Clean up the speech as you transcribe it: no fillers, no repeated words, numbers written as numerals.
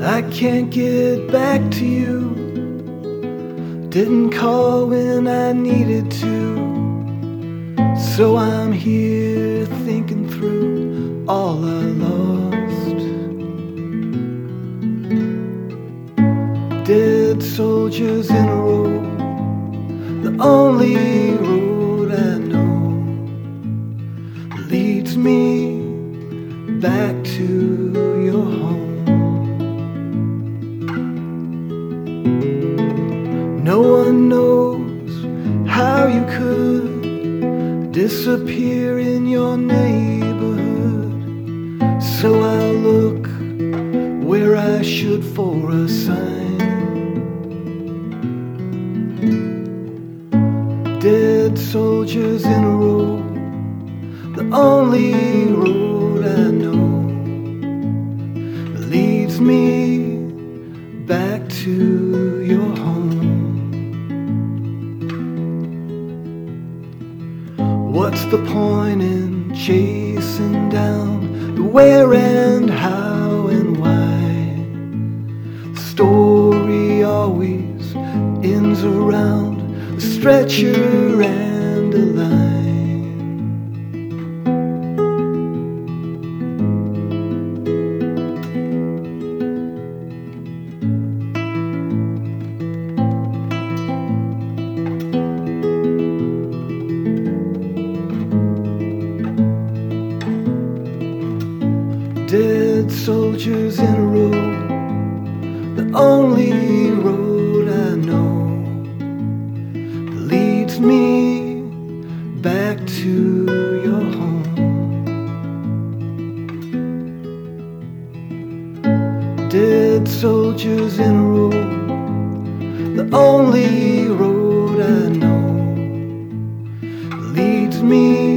I can't get back to you. Didn't call when I needed to. So I'm here thinking through all I lost. Dead soldiers in a row, the only road I know leads me back to your home. No one knows how you could disappear in your neighborhood. So I'll look where I should for a sign. Dead soldiers in a row, the only road I know leads me back to your home. What's the point in chasing down the where and how and why? The story always ends around a stretcher and a line. Dead soldiers in a row, the only road I know leads me back to your home. Dead soldiers in a row, the only road I know leads me